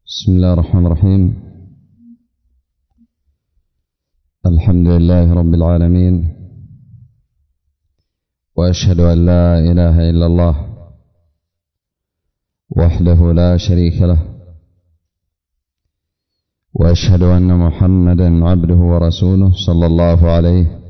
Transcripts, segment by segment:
بسم الله الرحمن الرحيم. الحمد لله رب العالمين، وأشهد أن لا إله إلا الله وحده لا شريك له، وأشهد أن محمدا عبده ورسوله صلى الله عليه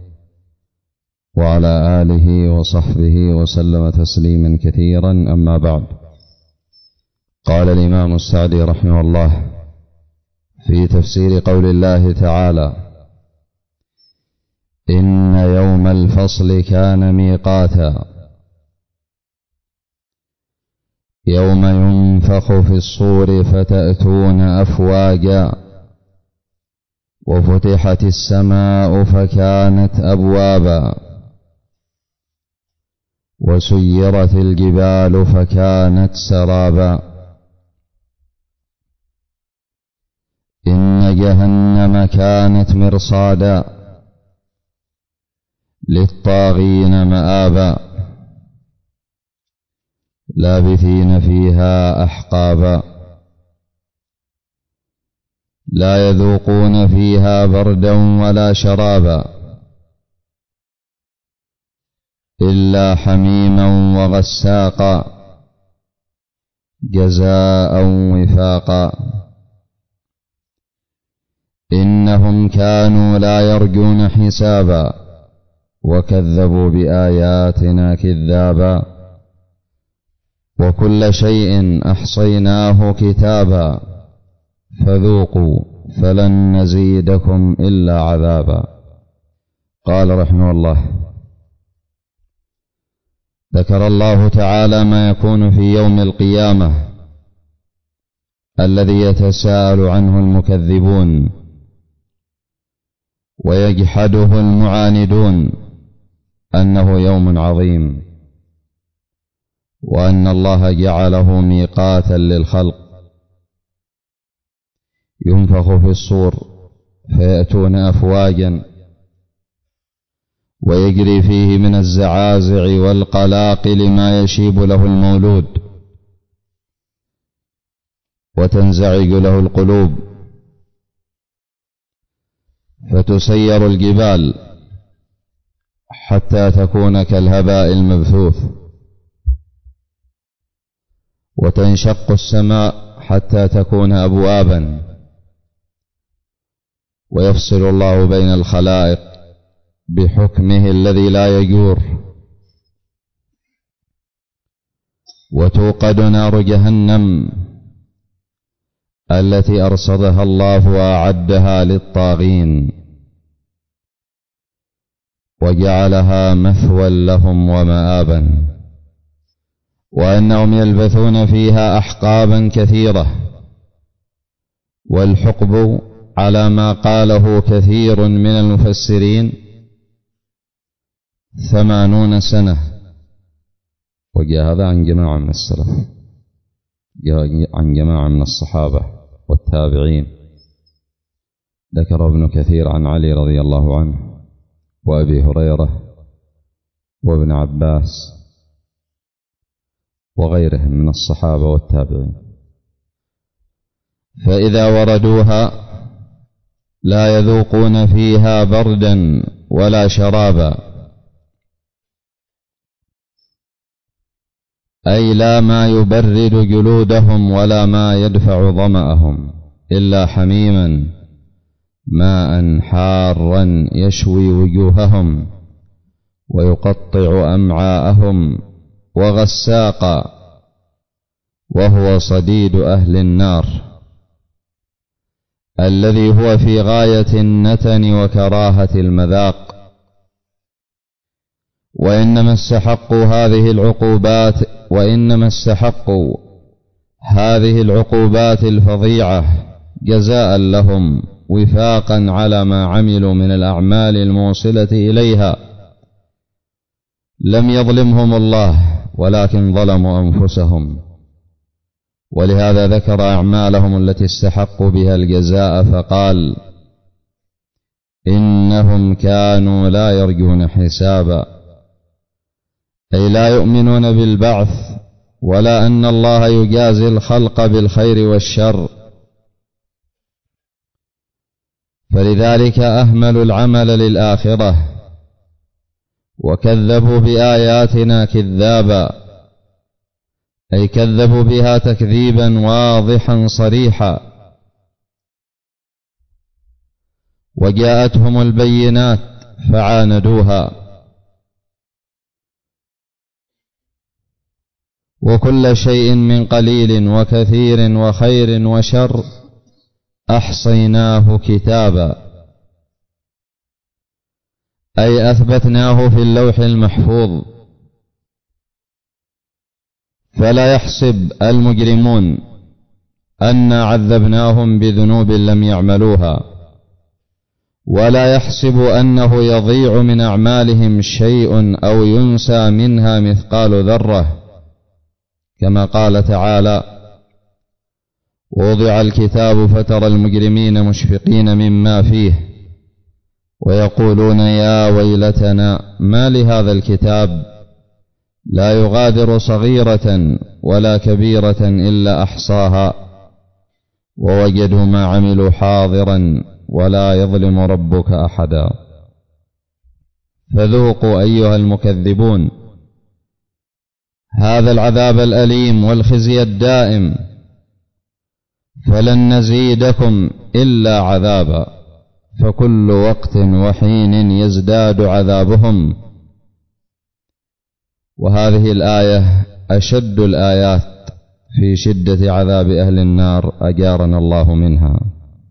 وعلى آله وصحبه وسلم تسليما كثيرا. أما بعد، قال الإمام السعدي رحمه الله في تفسير قول الله تعالى: إن يوم الفصل كان ميقاتا، يوم ينفخ في الصور فتأتون أفواجا، وفتحت السماء فكانت أبوابا، وسيرت الجبال فكانت سرابا، إن جهنم كانت مرصادا للطاغين مآبا، لابثين فيها أحقابا، لا يذوقون فيها بردا ولا شرابا إلا حميما وغساقا جزاء وفاقا، إنهم كانوا لا يرجون حسابا وكذبوا بآياتنا كذابا، وكل شيء أحصيناه كتابا، فذوقوا فلن نزيدكم إلا عذابا. قال رحمه الله: ذكر الله تعالى ما يكون في يوم القيامة الذي يتساءل عنه المكذبون ويجحده المعاندون، أنه يوم عظيم، وأن الله جعله ميقاتا للخلق. ينفخ في الصور فيأتون أفواجا، ويجري فيه من الزعازع والقلاقل ما يشيب له المولود، وتنزعج له القلوب، فتسير الجبال حتى تكون كالهباء المبثوث، وتنشق السماء حتى تكون أبوابا، ويفصل الله بين الخلائق بحكمه الذي لا يجور، وتوقد نار جهنم التي أرصدها الله وأعدها للطاغين، وجعلها مثوى لهم ومآبا، وأنهم يلبثون فيها أحقابا كثيرة. والحقب على ما قاله كثير من المفسرين 80 سنة، وجاء هذا عن جماعة من السلف، جاء عن جماعة من الصحابة والتابعين. ذكر ابن كثير عن علي رضي الله عنه وأبي هريرة وابن عباس وغيرهم من الصحابة والتابعين. فإذا وردوها لا يذوقون فيها بردا ولا شرابا، أي لا ما يبرد جلودهم ولا ما يدفع ظمأهم، إلا حميما ماء حارا يشوي وجوههم ويقطع أمعاءهم، وغساقا وهو صديد أهل النار الذي هو في غاية النتن وكراهة المذاق. وإنما استحقوا هذه العقوبات الفظيعة جزاء لهم وفاقا على ما عملوا من الأعمال الموصلة إليها. لم يظلمهم الله ولكن ظلموا أنفسهم، ولهذا ذكر أعمالهم التي استحقوا بها الجزاء فقال: إنهم كانوا لا يرجون حسابا، أي لا يؤمنون بالبعث ولا أن الله يجازي الخلق بالخير والشر، فلذلك أهملوا العمل للآخرة وكذبوا بآياتنا كذابا، أي كذبوا بها تكذيبا واضحا صريحا، وجاءتهم البينات فعاندوها، وكل شيء من قليل وكثير وخير وشر أحصيناه كتابا، أي أثبتناه في اللوح المحفوظ. فلا يحسب المجرمون أنا عذبناهم بذنوب لم يعملوها، ولا يحسب أنه يضيع من أعمالهم شيء أو ينسى منها مثقال ذرة، كما قال تعالى: ووضع الكتاب فترى المجرمين مشفقين مما فيه ويقولون يا ويلتنا ما لهذا الكتاب لا يغادر صغيرة ولا كبيرة إلا أحصاها ووجدوا ما عملوا حاضرا ولا يظلم ربك أحدا. فذوقوا أيها المكذبون هذا العذاب الأليم والخزي الدائم، فلن نزيدكم إلا عذابا، فكل وقت وحين يزداد عذابهم. وهذه الآية أشد الآيات في شدة عذاب أهل النار، أجارنا الله منها،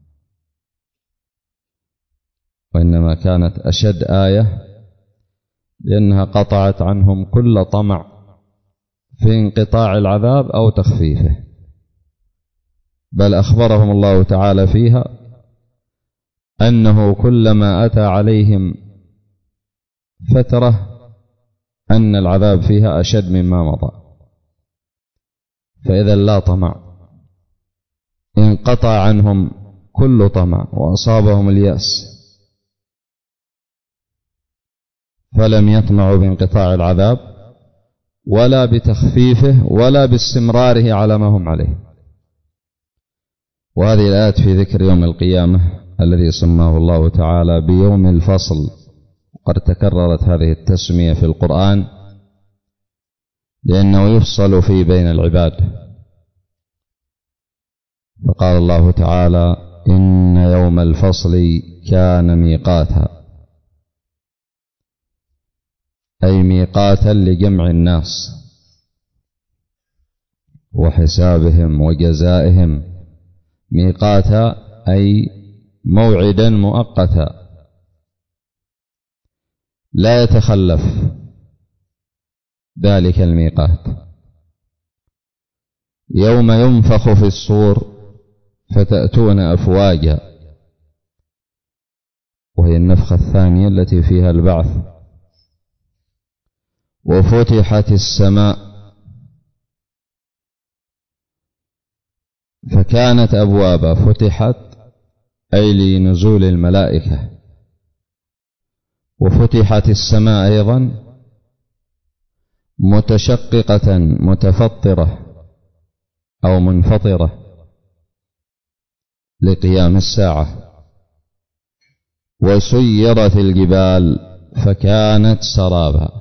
وإنما كانت أشد آية لأنها قطعت عنهم كل طمع في انقطاع العذاب أو تخفيفه، بل أخبرهم الله تعالى فيها أنه كلما أتى عليهم فترة أن العذاب فيها أشد مما مضى. فإذا لا طمع، انقطع عنهم كل طمع وأصابهم اليأس، فلم يطمعوا بانقطاع العذاب ولا بتخفيفه ولا باستمراره على ما هم عليه. وهذه الآيات في ذكر يوم القيامة الذي سماه الله تعالى بيوم الفصل، وقد تكررت هذه التسمية في القرآن لأنه يفصل في بين العباد. فقال الله تعالى: إن يوم الفصل كان ميقاتا، أي ميقاتا لجمع الناس وحسابهم وجزائهم. ميقاتا أي موعدا مؤقتا لا يتخلف ذلك الميقات. يوم ينفخ في الصور فتأتون أفواجا، وهي النفخة الثانية التي فيها البعث. وفتحت السماء فكانت أبوابا، فتحت أي لنزول الملائكة، وفتحت السماء أيضا متشققة متفطرة أو منفطرة لقيام الساعة. وسيرت الجبال فكانت سرابا،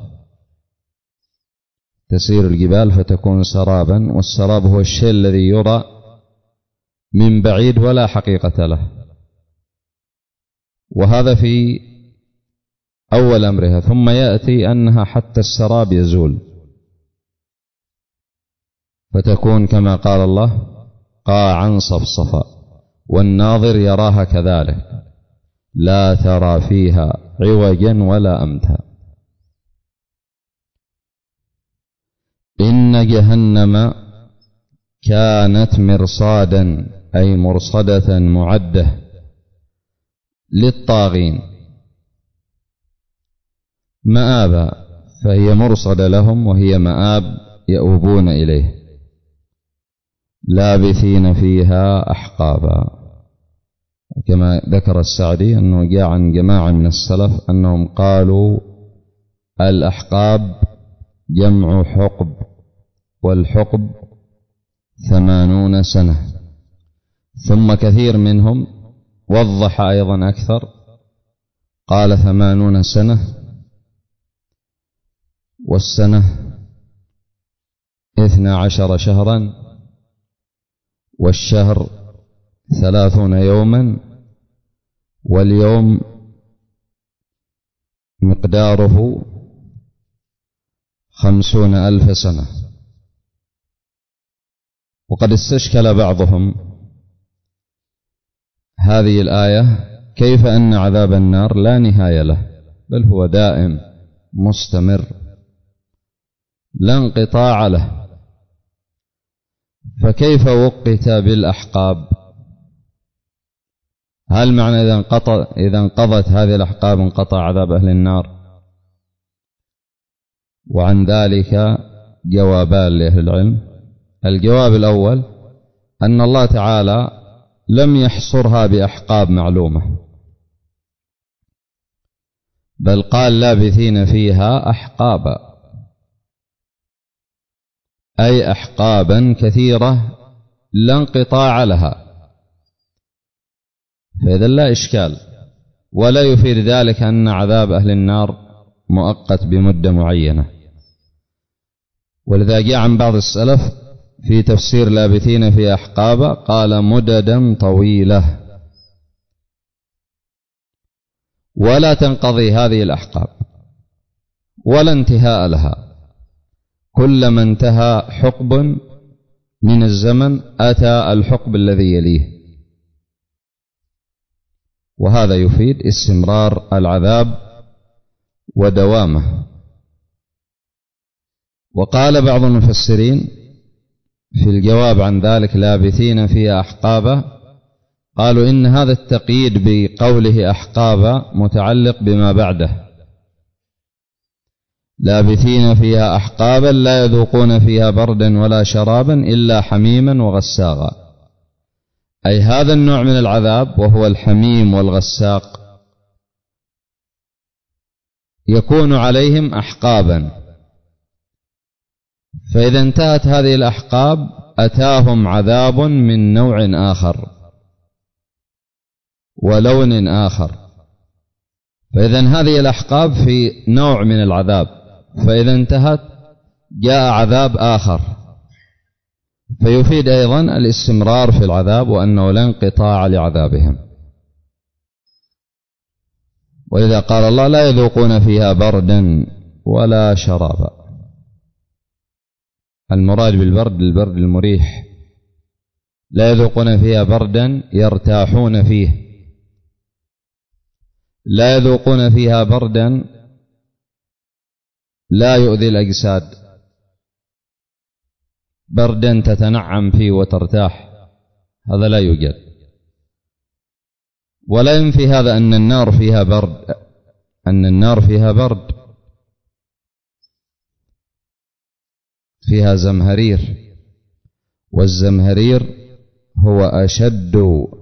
تسير الجبال فتكون سرابا، والسراب هو الشيء الذي يرى من بعيد ولا حقيقة له، وهذا في أول أمرها. ثم يأتي أنها حتى السراب يزول فتكون كما قال الله: قاعا صفصفا، والناظر يراها كذلك لا ترى فيها عوجا ولا أمتا. إن جهنم كانت مرصادا، أي مرصدة معدة للطاغين، مآبا، فهي مرصدة لهم وهي مآب يؤوبون إليه، لابثين فيها أحقابا. وكما ذكر السعدي أنه جاء عن جماعة من السلف أنهم قالوا الأحقاب جمع حقب، والحقب 80 سنة. ثم كثير منهم وضح أيضا أكثر، قال 80 سنة، والسنة 12 شهرا، والشهر 30 يوما، واليوم مقداره 50,000 سنة. وقد استشكل بعضهم هذه الآية، كيف أن عذاب النار لا نهاية له، بل هو دائم مستمر لا انقطاع له، فكيف وقت بالأحقاب؟ هل معنى إذا انقضت هذه الأحقاب انقطع عذاب أهل النار؟ وعن ذلك جوابان لأهل العلم. الجواب الأول أن الله تعالى لم يحصرها بأحقاب معلومة، بل قال لابثين فيها أحقابا، أي أحقابا كثيرة لا انقطاع لها، فإذا لا إشكال، ولا يفيد ذلك أن عذاب أهل النار مؤقت بمدة معينة. ولذا جاء عن بعض السلف في تفسير لابثين في أحقابا قال مددا طويلة، ولا تنقضي هذه الأحقاب ولا انتهاء لها، كلما انتهى حقب من الزمن أتى الحقب الذي يليه، وهذا يفيد استمرار العذاب ودوامه. وقال بعض المفسرين في الجواب عن ذلك لابثين فيها أحقابا، قالوا إن هذا التقييد بقوله أحقابا متعلق بما بعده، لابثين فيها أحقابا لا يذوقون فيها بردا ولا شرابا إلا حميما وغساقا، أي هذا النوع من العذاب وهو الحميم والغساق يكون عليهم أحقابا، فإذا انتهت هذه الأحقاب أتاهم عذاب من نوع آخر ولون آخر، فإذا هذه الأحقاب في نوع من العذاب، فإذا انتهت جاء عذاب آخر، فيفيد أيضا الاستمرار في العذاب وأنه لا انقطاع لعذابهم. ولذا قال الله لا يذوقون فيها بردا ولا شرابا. المراد بالبرد البرد المريح، لا يذوقون فيها بردا يرتاحون فيه، لا يذوقون فيها بردا لا يؤذي الأجساد، بردا تتنعم فيه وترتاح، هذا لا يوجد. ولا ينفي هذا أن النار فيها برد، أن النار فيها برد، فيها زمهرير، والزمهرير هو أشد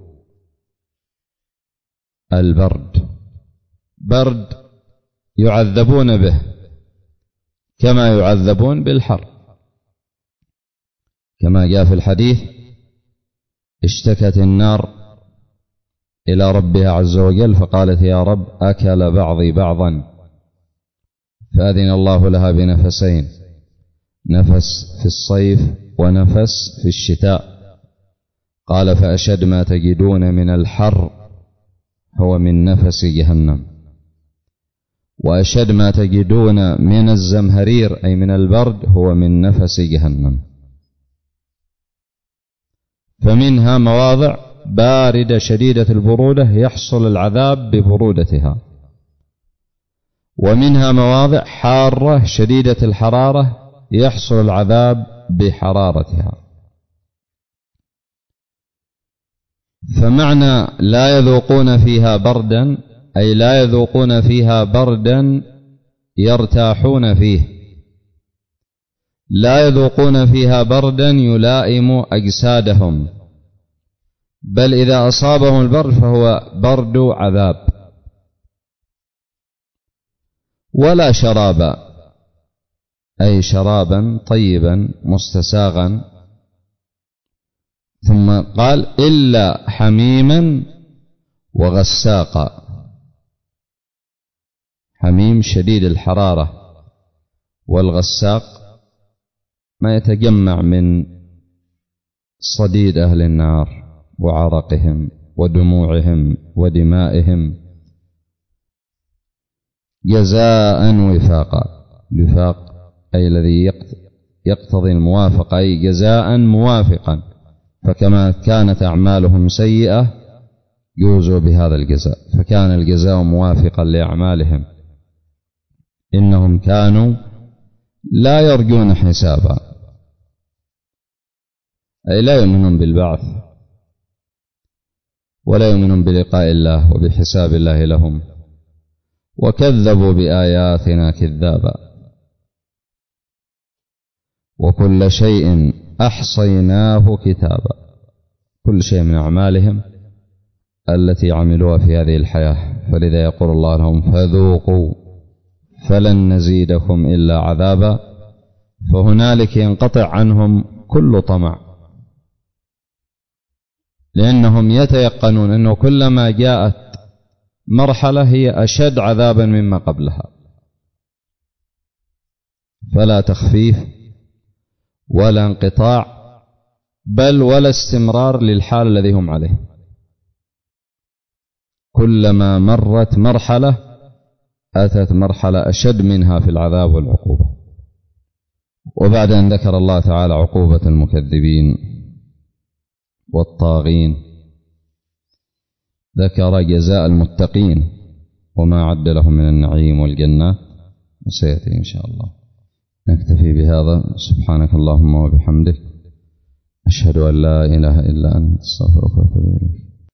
البرد، برد يعذبون به كما يعذبون بالحر، كما جاء في الحديث اشتكت النار إلى ربها عز وجل فقالت يا رب أكل بعضي بعضا، فأذن الله لها بنفسين، نفس في الصيف ونفس في الشتاء، قال فأشد ما تجدون من الحر هو من نفس جهنم، وأشد ما تجدون من الزمهرير أي من البرد هو من نفس جهنم. فمنها مواضع باردة شديدة البرودة يحصل العذاب ببرودتها، ومنها مواضع حارة شديدة الحرارة يحصل العذاب بحرارتها. فمعنى لا يذوقون فيها بردا أي لا يذوقون فيها بردا يرتاحون فيه، لا يذوقون فيها بردا يلائم أجسادهم، بل إذا أصابهم البرد فهو برد عذاب. ولا شرابا أي شرابا طيبا مستساغا، ثم قال إلا حميما وغساق. حميم شديد الحرارة، والغساق ما يتجمع من صديد أهل النار وعرقهم ودموعهم ودمائهم جزاء وفاقا. وفاق أي الذي يقتضي الموافقة، أي جزاء موافقا، فكما كانت أعمالهم سيئة جوزوا بهذا الجزاء، فكان الجزاء موافقا لأعمالهم. إنهم كانوا لا يرجون حسابا، أي لا يؤمنون بالبعث ولا يؤمنون بلقاء الله وبحساب الله لهم، وكذبوا بآياتنا كذابا. وكل شيء أحصيناه كتابا، كل شيء من أعمالهم التي عملوها في هذه الحياة. فلذا يقول الله لهم فذوقوا فلن نزيدكم إلا عذابا. فهنالك ينقطع عنهم كل طمع، لأنهم يتيقنون أنه كلما جاءت مرحلة هي أشد عذابا مما قبلها، فلا تخفيف ولا انقطاع، بل ولا استمرار للحال الذي هم عليه. كلما مرت مرحلة أتت مرحلة أشد منها في العذاب والعقوبة. وبعد أن ذكر الله تعالى عقوبة المكذبين والطاغين ذكر جزاء المتقين وما عد لهم من النعيم والجنات، وسيأتي إن شاء الله. نكتفي بهذا. سبحانك اللهم وبحمدك، أشهد أن لا إله إلا أنت، أستغفرك وأتوب إليك.